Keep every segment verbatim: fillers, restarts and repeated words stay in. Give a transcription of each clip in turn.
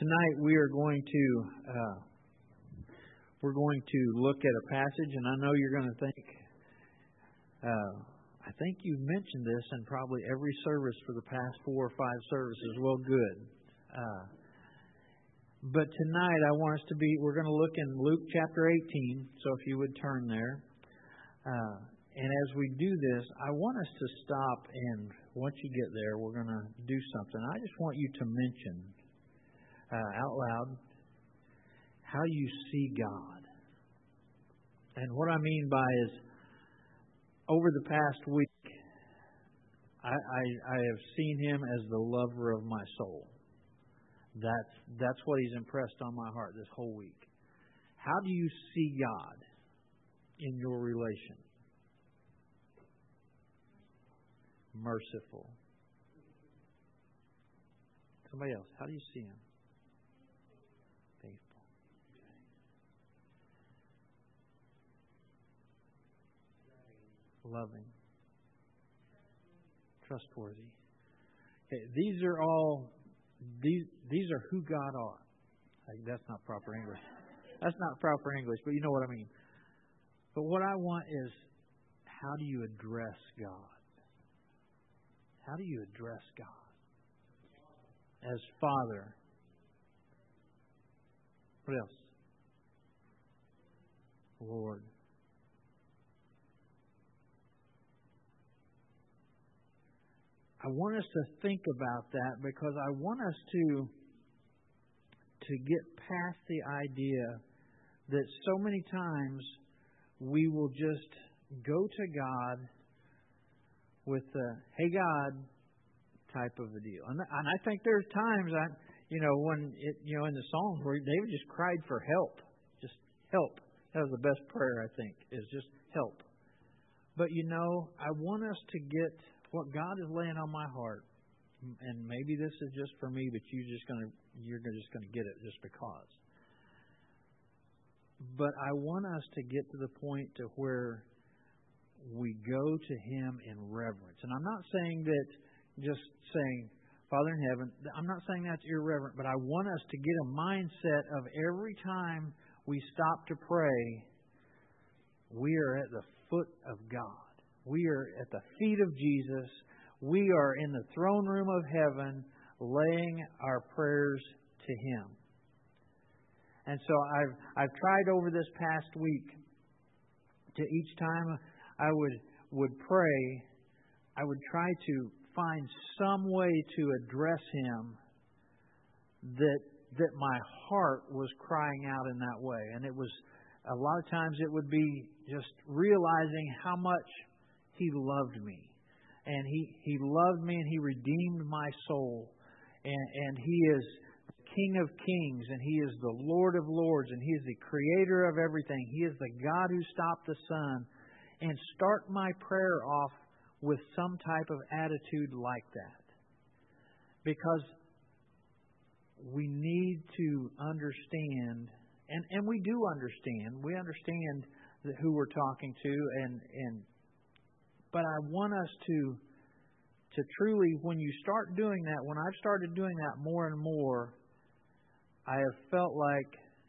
tonight we are going to uh, we're going to look at a passage, and I know you're going to think, uh, I think you've mentioned this in probably every service for the past four or five services. Well, good. Uh, but tonight I want us to be, we're going to look in Luke chapter eighteen, so if you would turn there. Uh, and as we do this, I want us to stop, and once you get there, we're going to do something. I just want you to mention uh, out loud how you see God. And what I mean by is, over the past week, I, I, I have seen Him as the lover of my soul. That's, that's what He's impressed on my heart this whole week. How do you see God in your relation? Merciful. Somebody else, how do you see Him? Faithful. Okay. Loving. Trustworthy. Okay, these are all, these these are who God are. Like, that's not proper English. That's not proper English, but you know what I mean. But what I want is, how do you address God? How do you address God? As Father. What else? Lord. I want us to think about that, because I want us to to get past the idea that so many times we will just go to God with the "Hey God" type of a deal, and and I think there's times I, you know, when it, you know, in the Psalms where David just cried for help, just help. That was the best prayer, I think, is just help. But you know, I want us to get what God is laying on my heart, and maybe this is just for me, but you just gonna you're just gonna get it just because. But I want us to get to the point to where we go to Him in reverence. And I'm not saying that just saying, Father in heaven, I'm not saying that's irreverent, but I want us to get a mindset of every time we stop to pray, we are at the foot of God. We are at the feet of Jesus. We are in the throne room of heaven laying our prayers to Him. And so I've I've tried over this past week to each time I would would pray, I would try to find some way to address Him that that my heart was crying out in that way. And it was a lot of times it would be just realizing how much He loved me. And He, he loved me and He redeemed my soul. And, and He is the King of kings, and He is the Lord of lords, and He is the Creator of everything. He is the God who stopped the sun. And start my prayer off with some type of attitude like that. Because we need to understand, and, and we do understand, we understand who we're talking to, and, and but I want us to to truly, when you start doing that, when I've started doing that more and more, I have felt like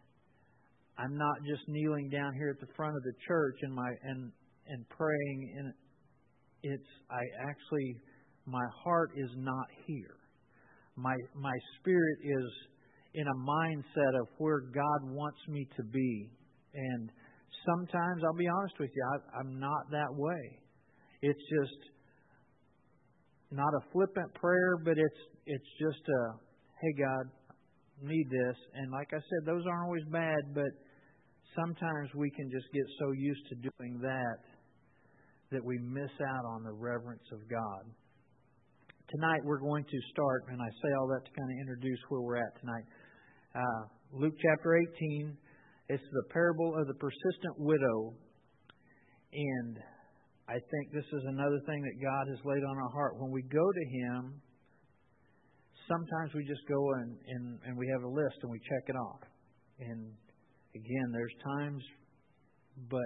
I'm not just kneeling down here at the front of the church and my and and praying, and it's I actually my heart is not here. My my spirit is in a mindset of where God wants me to be, and sometimes I'll be honest with you, I, I'm not that way. It's just not a flippant prayer, but it's it's just a, hey God, I need this. And like I said, those aren't always bad, but sometimes we can just get so used to doing that that we miss out on the reverence of God. Tonight we're going to start, and I say all that to kind of introduce where we're at tonight. Uh, Luke chapter eighteen, it's the parable of the persistent widow. And I think this is another thing that God has laid on our heart. When we go to Him, sometimes we just go and, and, and we have a list and we check it off. And again, there's times, but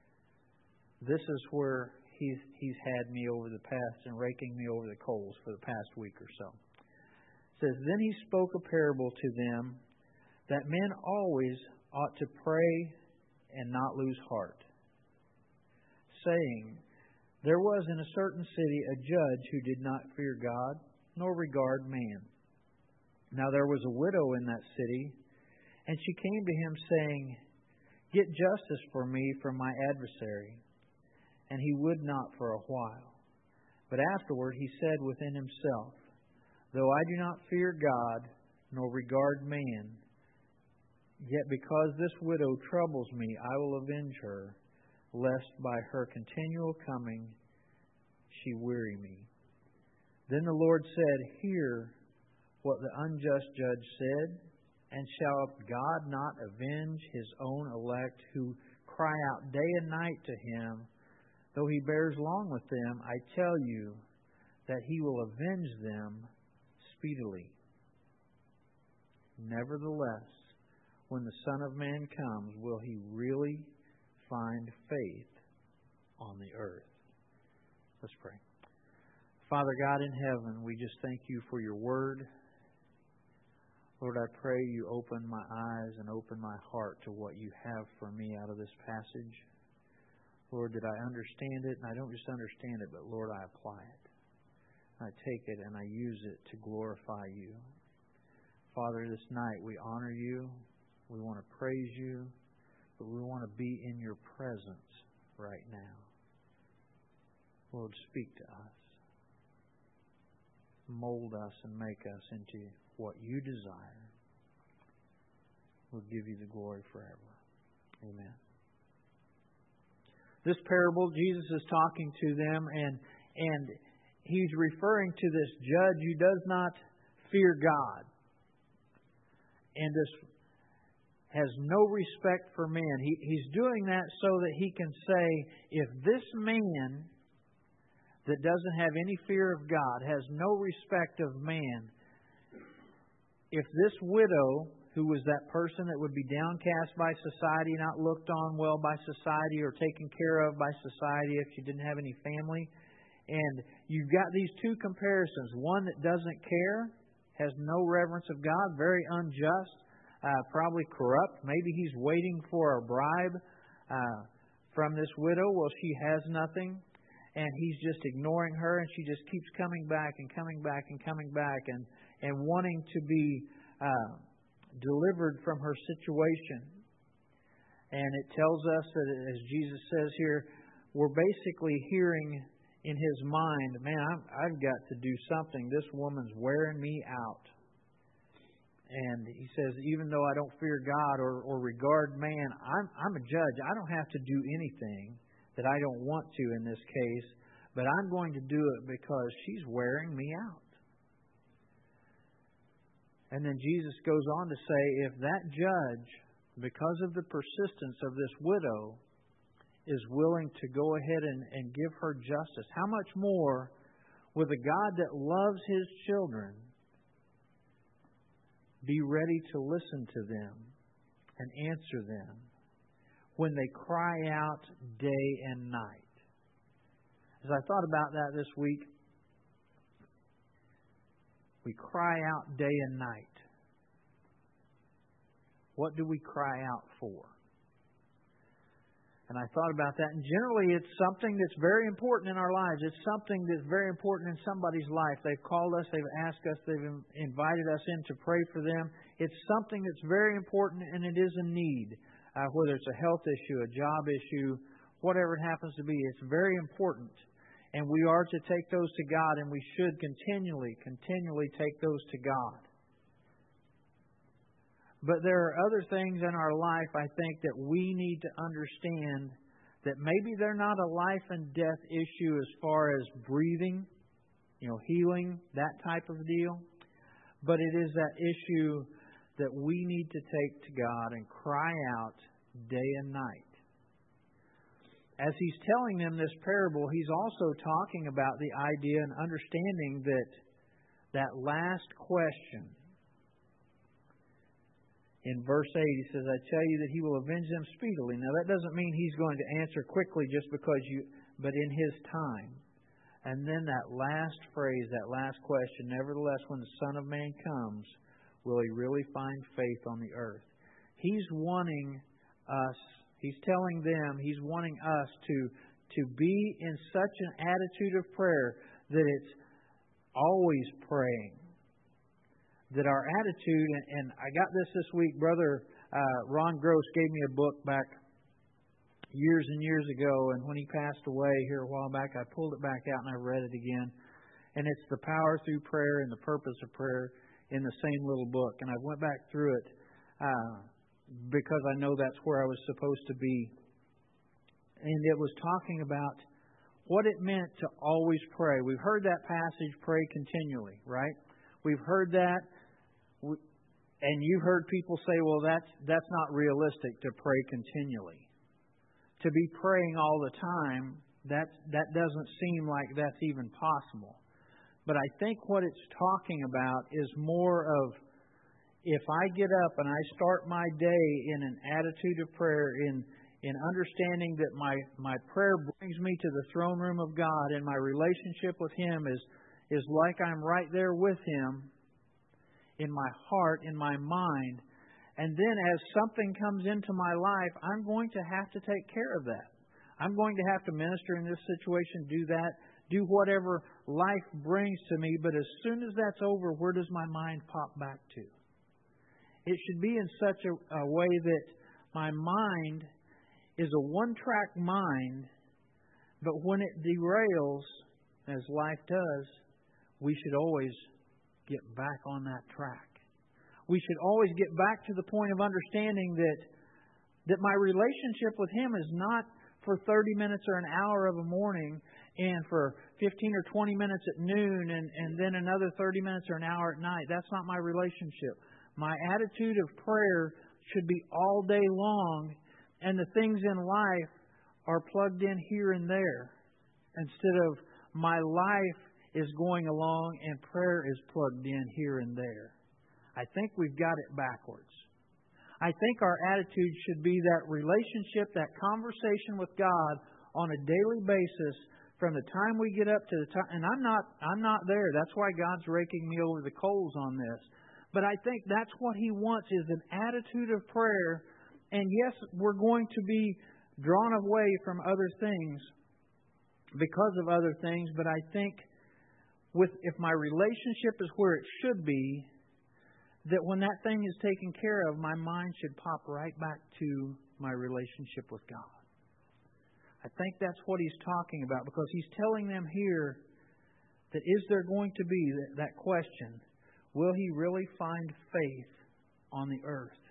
this is where He's He's had me over the past and raking me over the coals for the past week or so. says, Then he spoke a parable to them that men always ought to pray and not lose heart, saying, There was in a certain city a judge who did not fear God, nor regard man. Now there was a widow in that city, and she came to him, saying, Get justice for me from my adversary. And he would not for a while. But afterward he said within himself, Though I do not fear God, nor regard man, yet because this widow troubles me, I will avenge her, lest by her continual coming she weary me. Then the Lord said, Hear what the unjust judge said, and shall God not avenge His own elect, who cry out day and night to Him? Though He bears long with them, I tell you that He will avenge them speedily. Nevertheless, when the Son of Man comes, will He really find faith on the earth? Let's pray. Father God in heaven, we just thank You for Your Word. Lord, I pray You open my eyes and open my heart to what You have for me out of this passage. Lord, that I understand it, and I don't just understand it, but Lord, I apply it. I take it and I use it to glorify You. Father, this night we honor You. We want to praise You, but we want to be in Your presence right now. Lord, speak to us. Mold us and make us into what You desire. We'll give You the glory forever. Amen. This parable, Jesus is talking to them, and and He's referring to this judge who does not fear God and this has no respect for men. He, he's doing that so that He can say, if this man that doesn't have any fear of God, has no respect of man, if this widow, who was that person that would be downcast by society, not looked on well by society or taken care of by society if she didn't have any family, and you've got these two comparisons. One that doesn't care, has no reverence of God, very unjust, uh, probably corrupt. Maybe he's waiting for a bribe uh, from this widow. Well, she has nothing, and he's just ignoring her, and she just keeps coming back and coming back and coming back and, and wanting to be uh, delivered from her situation. And it tells us that, as Jesus says here, we're basically hearing in his mind, man, I'm, I've got to do something. This woman's wearing me out. And he says, even though I don't fear God or, or regard man, I'm, I'm a judge. I don't have to do anything that I don't want to in this case, but I'm going to do it because she's wearing me out. And then Jesus goes on to say, if that judge, because of the persistence of this widow, is willing to go ahead and, and give her justice, how much more will the God that loves His children be ready to listen to them and answer them when they cry out day and night? As I thought about that this week, we cry out day and night. What do we cry out for? And I thought about that, and generally it's something that's very important in our lives. It's something that's very important in somebody's life. They've called us, they've asked us, they've invited us in to pray for them. It's something that's very important, and it is a need. Uh, whether it's a health issue, a job issue, whatever it happens to be, it's very important. And we are to take those to God, and we should continually, continually take those to God. But there are other things in our life, I think, that we need to understand that maybe they're not a life and death issue as far as breathing, you know, healing, that type of deal. But it is that issue that we need to take to God and cry out day and night. As He's telling them this parable, He's also talking about the idea and understanding that that last question, in verse eight, He says, I tell you that He will avenge them speedily. Now, that doesn't mean He's going to answer quickly just because you, but in His time. And then that last phrase, that last question, nevertheless, when the Son of Man comes, will He really find faith on the earth? He's wanting us, He's telling them, He's wanting us to, to be in such an attitude of prayer that it's always praying. That our attitude, and, and I got this this week, Brother uh, Ron Gross gave me a book back years and years ago, and when he passed away here a while back, I pulled it back out and I read it again. And it's The Power Through Prayer and the Purpose of Prayer in the same little book. And I went back through it uh, because I know that's where I was supposed to be. And it was talking about what it meant to always pray. We've heard that passage, pray continually, right? We've heard that. And you've heard people say, well, that's that's not realistic to pray continually. To be praying all the time, that, that doesn't seem like that's even possible. But I think what it's talking about is more of, if I get up and I start my day in an attitude of prayer, in in understanding that my, my prayer brings me to the throne room of God, and my relationship with Him is, is like I'm right there with Him, in my heart, in my mind. And then as something comes into my life, I'm going to have to take care of that. I'm going to have to minister in this situation, do that, do whatever life brings to me. But as soon as that's over, where does my mind pop back to? It should be in such a, a way that my mind is a one-track mind, but when it derails, as life does, we should always get back on that track. We should always get back to the point of understanding that that my relationship with Him is not for thirty minutes or an hour of a morning, and for fifteen or twenty minutes at noon, and, and then another thirty minutes or an hour at night. That's not my relationship. My attitude of prayer should be all day long, and the things in life are plugged in here and there, instead of my life is going along and prayer is plugged in here and there. I think we've got it backwards. I think our attitude should be that relationship, that conversation with God on a daily basis, from the time we get up to the time. And I'm not, I'm not there. That's why God's raking me over the coals on this. But I think that's what He wants, is an attitude of prayer. And yes, we're going to be drawn away from other things because of other things. But I think with if my relationship is where it should be, that when that thing is taken care of, my mind should pop right back to my relationship with God. I think that's what He's talking about, because He's telling them here that is there going to be that, that question, will He really find faith on the earth?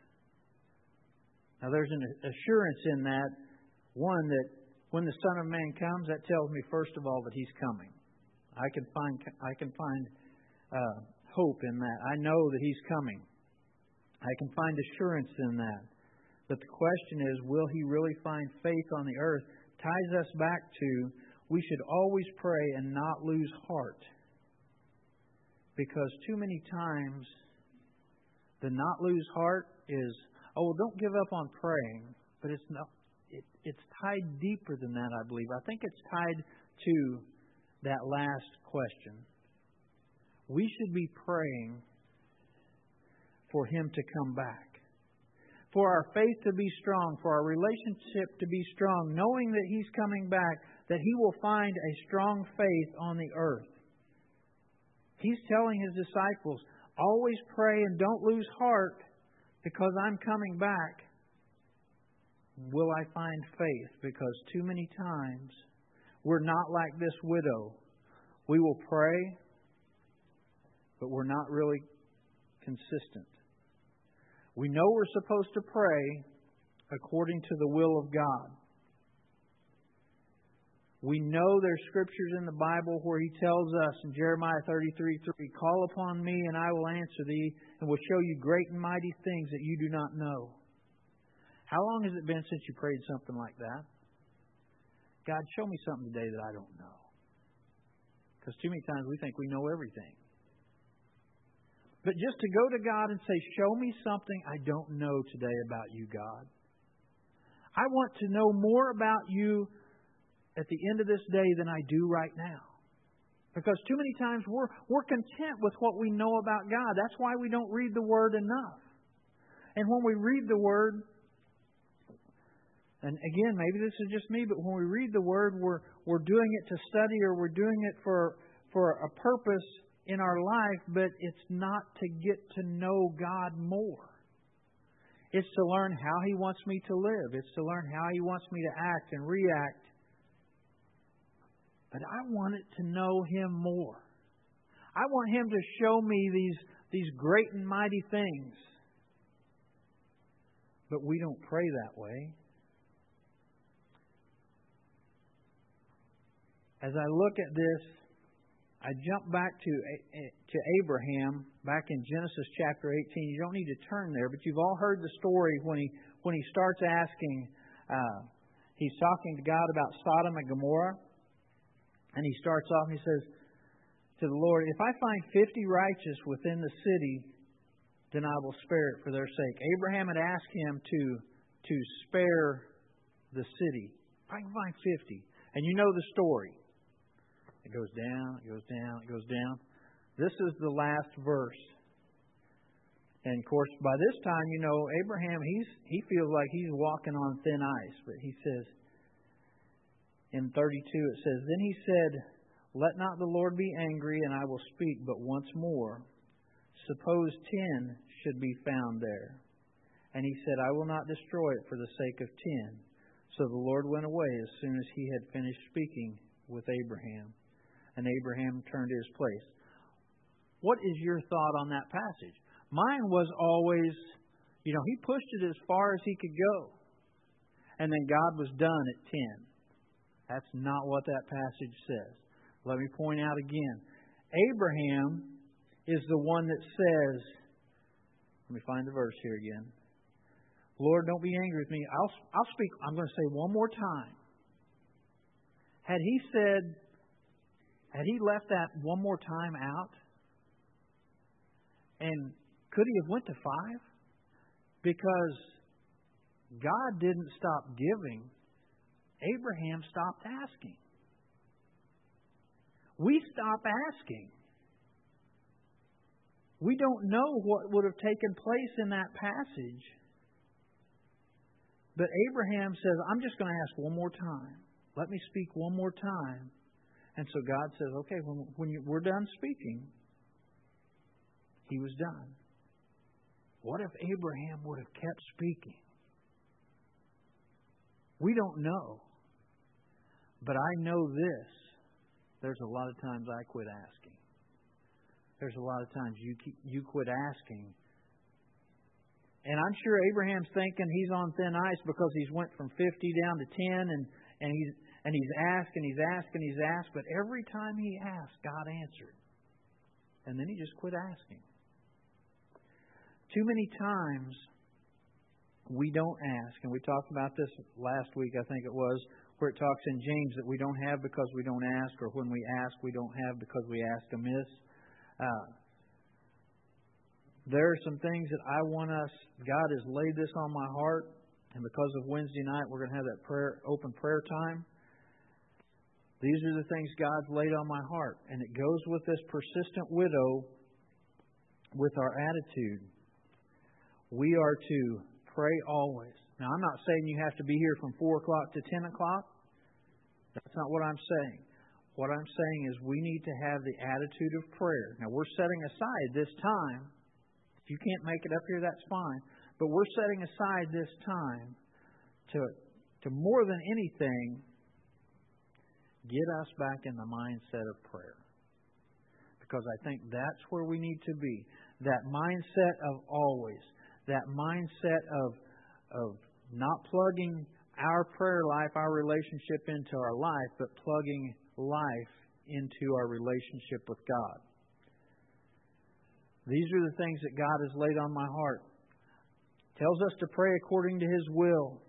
Now there's an assurance in that, one, that when the Son of Man comes, that tells me first of all that He's coming. I can find I can find uh, hope in that. I know that He's coming. I can find assurance in that. But the question is, will He really find faith on the earth? Ties us back to, we should always pray and not lose heart. Because too many times, the not lose heart is, oh, well, don't give up on praying. But it's not. It, it's tied deeper than that, I believe. I think it's tied to that last question. We should be praying for Him to come back. For our faith to be strong, for our relationship to be strong, knowing that He's coming back, that He will find a strong faith on the earth. He's telling His disciples, always pray and don't lose heart, because I'm coming back. Will I find faith? Because too many times we're not like this widow. We will pray, but we're not really consistent. We know we're supposed to pray according to the will of God. We know there's scriptures in the Bible where He tells us in Jeremiah thirty-three three, call upon me and I will answer thee and will show you great and mighty things that you do not know. How long has it been since you prayed something like that? God, show me something today that I don't know. Because too many times we think we know everything. But just to go to God and say, show me something I don't know today about you, God. I want to know more about you at the end of this day than I do right now. Because too many times we're, we're content with what we know about God. That's why we don't read the Word enough. And when we read the Word, and again, maybe this is just me, but when we read the Word, we're we're doing it to study or we're doing it for for a purpose in our life, but it's not to get to know God more. It's to learn how He wants me to live. It's to learn how He wants me to act and react. But I want it to know Him more. I want Him to show me these, these great and mighty things. But we don't pray that way. As I look at this, I jump back to to Abraham, back in Genesis chapter eighteen. You don't need to turn there, but you've all heard the story when he when he starts asking. Uh, he's talking to God about Sodom and Gomorrah, and he starts off and he says to the Lord, "If I find fifty righteous within the city, then I will spare it for their sake." Abraham had asked him to to spare the city. If I can find fifty, and you know the story. It goes down, it goes down, it goes down. This is the last verse. And of course, by this time, you know, Abraham, he's he feels like he's walking on thin ice. But he says, in thirty-two, it says, "Then he said, 'Let not the Lord be angry, and I will speak but once more. Suppose ten should be found there.' And he said, 'I will not destroy it for the sake of ten.' So the Lord went away as soon as he had finished speaking with Abraham. And Abraham turned to his place." What is your thought on that passage? Mine was always, you know, he pushed it as far as he could go. And then God was done at ten. That's not what that passage says. Let me point out again. Abraham is the one that says, let me find the verse here again. "Lord, don't be angry with me. I'll, I'll speak, I'm going to say one more time." Had he said, Had he left that one more time out? And could he have went to five? Because God didn't stop giving. Abraham stopped asking. We stop asking. We don't know what would have taken place in that passage. But Abraham says, "I'm just going to ask one more time. Let me speak one more time." And so God says, "Okay, when, when you, we're done speaking," he was done. What if Abraham would have kept speaking? We don't know. But I know this. There's a lot of times I quit asking. There's a lot of times you keep, you quit asking. And I'm sure Abraham's thinking he's on thin ice because he's went from fifty down to ten, and, and he's And he's asked and he's asked and he's asked, but every time he asked, God answered. And then he just quit asking. Too many times we don't ask, and we talked about this last week, I think it was, where it talks in James that we don't have because we don't ask, or when we ask, we don't have because we ask amiss. Uh, there are some things that I want us, God has laid this on my heart, and because of Wednesday night, we're going to have that prayer, open prayer time. These are the things God's laid on my heart. And it goes with this persistent widow, with our attitude. We are to pray always. Now, I'm not saying you have to be here from four o'clock to ten o'clock. That's not what I'm saying. What I'm saying is we need to have the attitude of prayer. Now, we're setting aside this time. If you can't make it up here, that's fine. But we're setting aside this time to, to more than anything, get us back in the mindset of prayer. Because I think that's where we need to be. That mindset of always. That mindset of, of not plugging our prayer life, our relationship into our life, but plugging life into our relationship with God. These are the things that God has laid on my heart. Tells us to pray according to His will.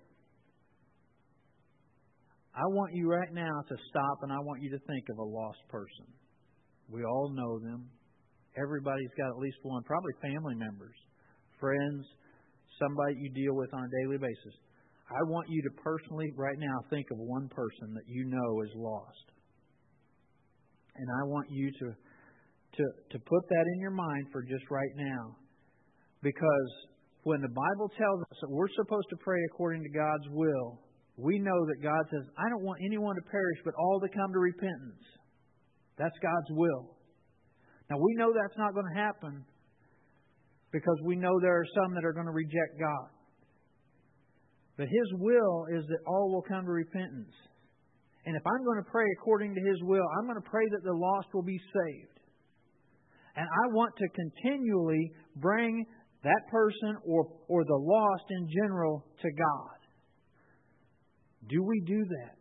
I want you right now to stop and I want you to think of a lost person. We all know them. Everybody's got at least one, probably family members, friends, somebody you deal with on a daily basis. I want you to personally right now think of one person that you know is lost. And I want you to, to, to put that in your mind for just right now. Because when the Bible tells us that we're supposed to pray according to God's will, we know that God says, I don't want anyone to perish, but all to come to repentance. That's God's will. Now, we know that's not going to happen because we know there are some that are going to reject God. But His will is that all will come to repentance. And if I'm going to pray according to His will, I'm going to pray that the lost will be saved. And I want to continually bring that person or, or the lost in general to God. Do we do that?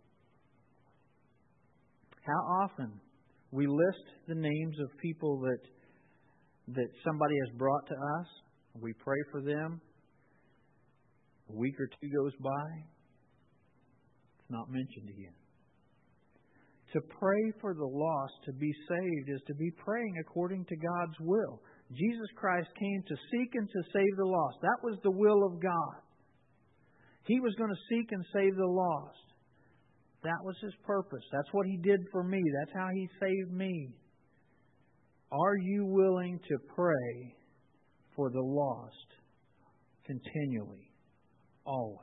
How often we list the names of people that that somebody has brought to us. We pray for them. A week or two goes by. It's not mentioned again. To pray for the lost to be saved is to be praying according to God's will. Jesus Christ came to seek and to save the lost. That was the will of God. He was going to seek and save the lost. That was His purpose. That's what He did for me. That's how He saved me. Are you willing to pray for the lost continually? Always.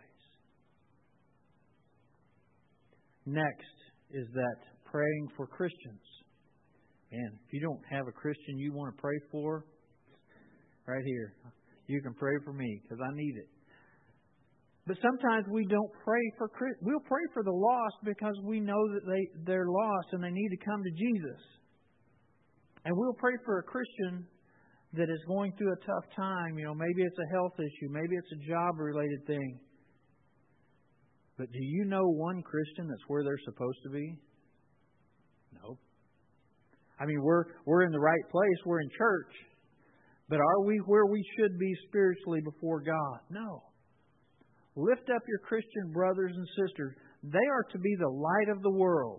Next is that praying for Christians. Man, if you don't have a Christian you want to pray for, right here, you can pray for me because I need it. But sometimes we don't pray for Christians. We'll pray for the lost because we know that they, they're lost and they need to come to Jesus. And we'll pray for a Christian that is going through a tough time. You know, maybe it's a health issue. Maybe it's a job-related thing. But do you know one Christian that's where they're supposed to be? No. I mean, we're we're in the right place. We're in church. But are we where we should be spiritually before God? No. Lift up your Christian brothers and sisters. They are to be the light of the world.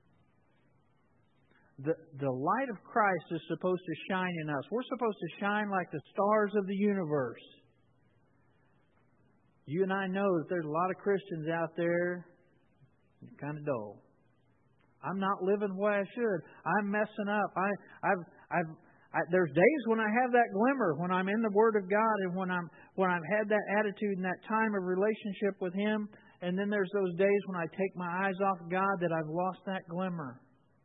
The, the light of Christ is supposed to shine in us. We're supposed to shine like the stars of the universe. You and I know that there's a lot of Christians out there kind of dull. I'm not living the way I should. I'm messing up. I, I've, I've, I, there's days when I have that glimmer, when I'm in the Word of God, and when I'm when I've had that attitude and that time of relationship with Him. And then there's those days when I take my eyes off God that I've lost that glimmer.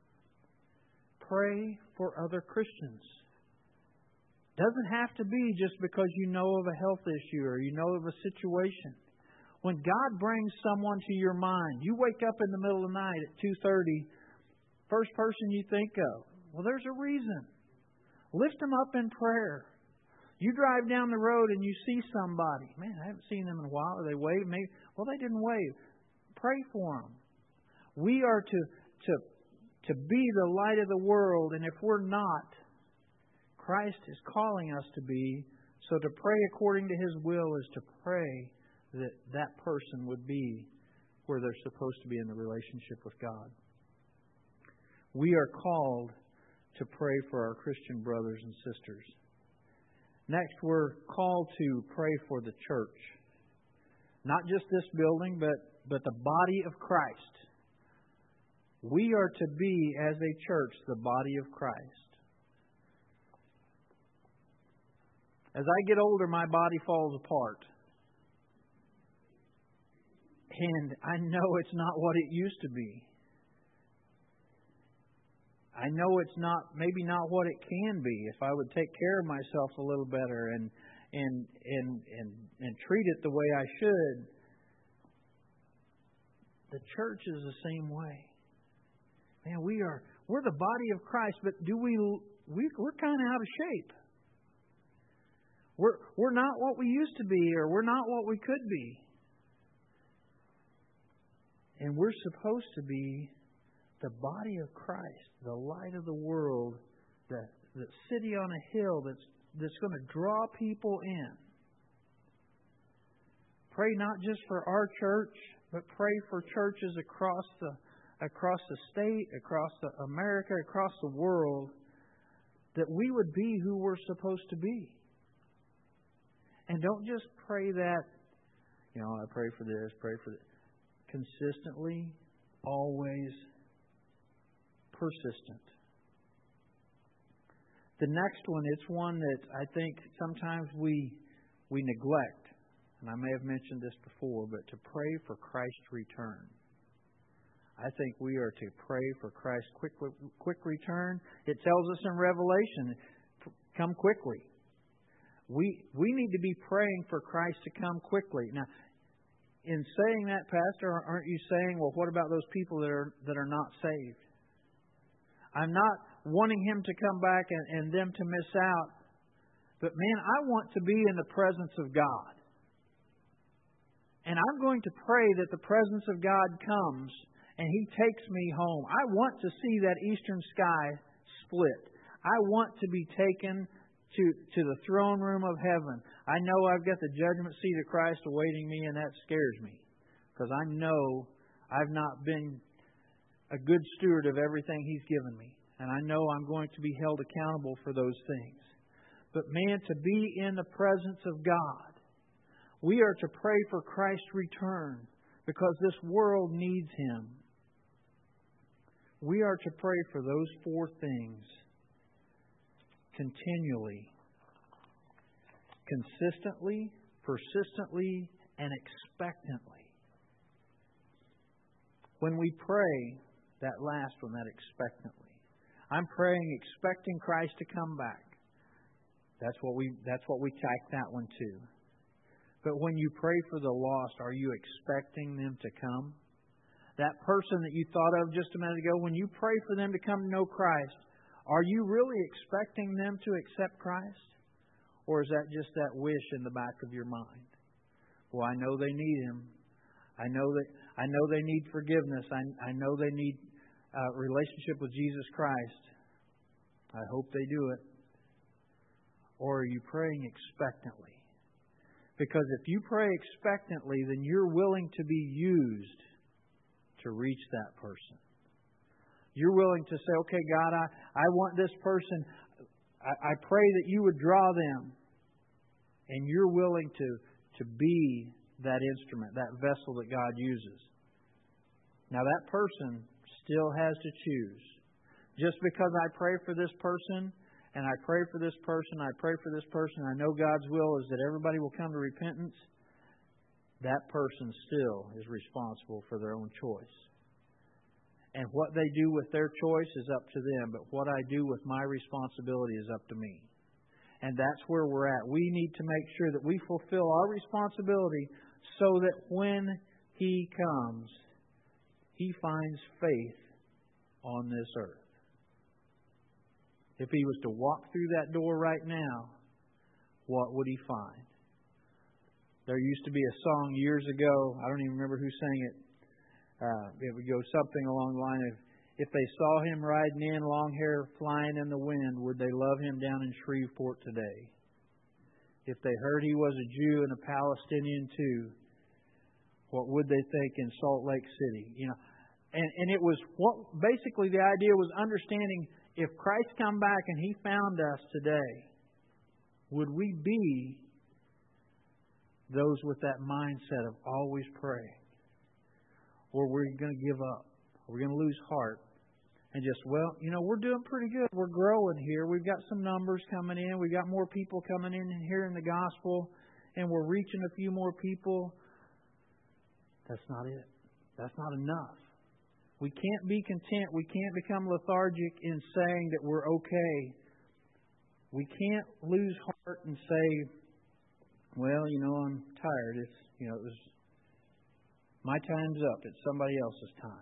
Pray for other Christians. Doesn't have to be just because you know of a health issue or you know of a situation. When God brings someone to your mind, you wake up in the middle of the night at two thirty, first person you think of, well, there's a reason. Lift them up in prayer. You drive down the road and you see somebody. Man, I haven't seen them in a while. Or they wave. Maybe, well, they didn't wave. Pray for them. We are to, to, to be the light of the world. And if we're not, Christ is calling us to be. So to pray according to His will is to pray that that person would be where they're supposed to be in the relationship with God. We are called to pray for our Christian brothers and sisters. Next, we're called to pray for the church. Not just this building, but, but the body of Christ. We are to be, as a church, the body of Christ. As I get older, my body falls apart. And I know it's not what it used to be. I know it's not, maybe not what it can be if I would take care of myself a little better and and and and, and treat it the way I should. The church is the same way. Man, we are we're the body of Christ, but do we we we're kind of out of shape. We're we're not what we used to be, or we're not what we could be. And we're supposed to be the body of Christ, the light of the world, the, the city on a hill that's that's going to draw people in. Pray not just for our church, but pray for churches across the across the state, across the America, across the world, that we would be who we're supposed to be. And don't just pray that, you know, I pray for this, pray for this. Consistently, always persistent. The next one, it's one that I think sometimes we we neglect. And I may have mentioned this before, but to pray for Christ's return. I think we are to pray for Christ's quick, quick return. It tells us in Revelation, come quickly. We we need to be praying for Christ to come quickly. Now, in saying that, Pastor, aren't you saying, well, what about those people that are that are not saved? I'm not wanting Him to come back and, and them to miss out. But man, I want to be in the presence of God. And I'm going to pray that the presence of God comes and He takes me home. I want to see that eastern sky split. I want to be taken to, to the throne room of heaven. I know I've got the judgment seat of Christ awaiting me, and that scares me. Because I know I've not been a good steward of everything He's given me. And I know I'm going to be held accountable for those things. But man, to be in the presence of God, we are to pray for Christ's return because this world needs Him. We are to pray for those four things continually, consistently, persistently, and expectantly. When we pray, that last one, that expectantly, I'm praying expecting Christ to come back. That's what we that's what we tack that one to. But when you pray for the lost, are you expecting them to come? That person that you thought of just a minute ago, when you pray for them to come to know Christ, are you really expecting them to accept Christ? Or is that just that wish in the back of your mind? Well, I know they need Him. I know that I know they need forgiveness. I, I know they need a relationship with Jesus Christ. I hope they do it. Or are you praying expectantly? Because if you pray expectantly, then you're willing to be used to reach that person. You're willing to say, okay, God, I, I want this person. I, I pray that you would draw them. And you're willing to, to be that instrument, that vessel that God uses. Now that person still has to choose. Just because I pray for this person, and I pray for this person, I pray for this person, I know God's will is that everybody will come to repentance, that person still is responsible for their own choice. And what they do with their choice is up to them, but what I do with my responsibility is up to me. And that's where we're at. We need to make sure that we fulfill our responsibility so that when He comes, He finds faith on this earth. If He was to walk through that door right now, what would He find? There used to be a song years ago. I don't even remember who sang it. Uh, it would go something along the line of, if they saw Him riding in, long hair flying in the wind, would they love Him down in Shreveport today? If they heard He was a Jew and a Palestinian too, what would they think in Salt Lake City? You know, and, and it was what basically the idea was understanding, if Christ come back and He found us today, would we be those with that mindset of always praying? Or are we going to give up? Are we going to lose heart? And just, well, you know, we're doing pretty good. We're growing here. We've got some numbers coming in. We've got more people coming in and hearing the gospel. And we're reaching a few more people. That's not it. That's not enough. We can't be content. We can't become lethargic in saying that we're okay. We can't lose heart and say, well, you know, I'm tired. It's, you know, it was my time's up. It's somebody else's time.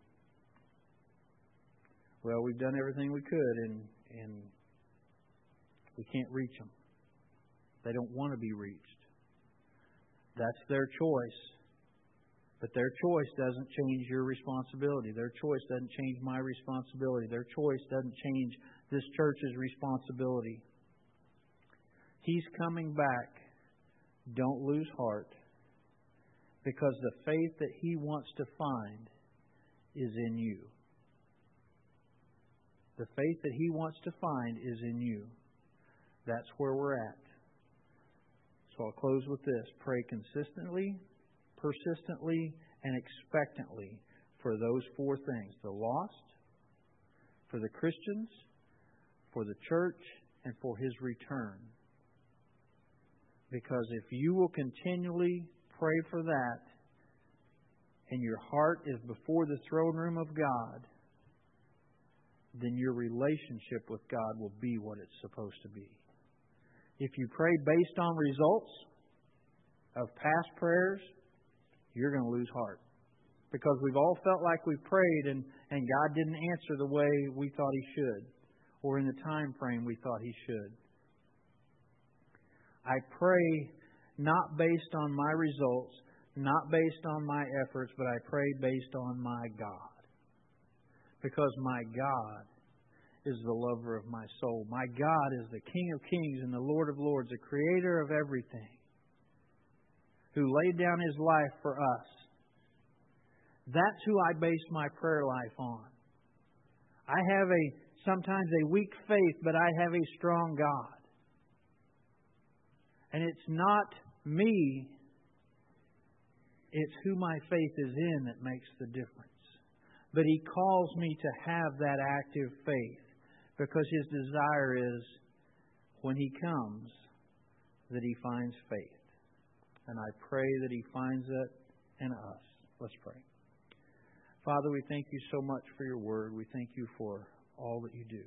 Well, we've done everything we could, and and we can't reach them. They don't want to be reached. That's their choice. But their choice doesn't change your responsibility. Their choice doesn't change my responsibility. Their choice doesn't change this church's responsibility. He's coming back. Don't lose heart. Because the faith that He wants to find is in you. The faith that He wants to find is in you. That's where we're at. So I'll close with this. Pray consistently, persistently, and expectantly for those four things. The lost, for the Christians, for the church and for His return. Because if you will continually pray for that, and your heart is before the throne room of God, then your relationship with God will be what it's supposed to be. If you pray based on results of past prayers, you're going to lose heart. Because we've all felt like we prayed and, and God didn't answer the way we thought He should, or in the time frame we thought He should. I pray not based on my results, not based on my efforts, but I pray based on my God. Because my God is the lover of my soul. My God is the King of kings and the Lord of lords, the Creator of everything, who laid down His life for us. That's who I base my prayer life on. I have a sometimes a weak faith, but I have a strong God. And it's not me, it's who my faith is in that makes the difference. But He calls me to have that active faith because His desire is, when He comes, that He finds faith. And I pray that He finds it in us. Let's pray. Father, we thank You so much for Your Word. We thank You for all that You do.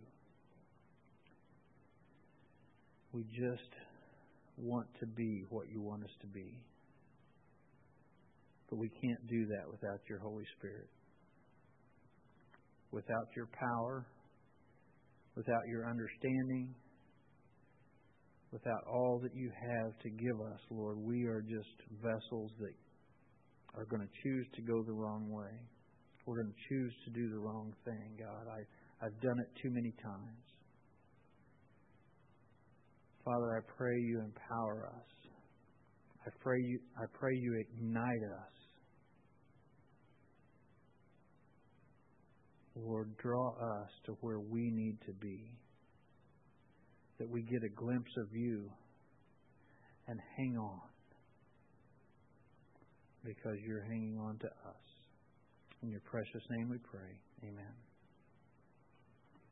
We just want to be what You want us to be. But we can't do that without Your Holy Spirit. Without Your power, without Your understanding, without all that You have to give us, Lord, we are just vessels that are going to choose to go the wrong way. We're going to choose to do the wrong thing, God. I, I've done it too many times. Father, I pray You empower us. I pray You, I pray You ignite us. Lord, draw us to where we need to be. That we get a glimpse of You and hang on. Because You're hanging on to us. In Your precious name we pray. Amen.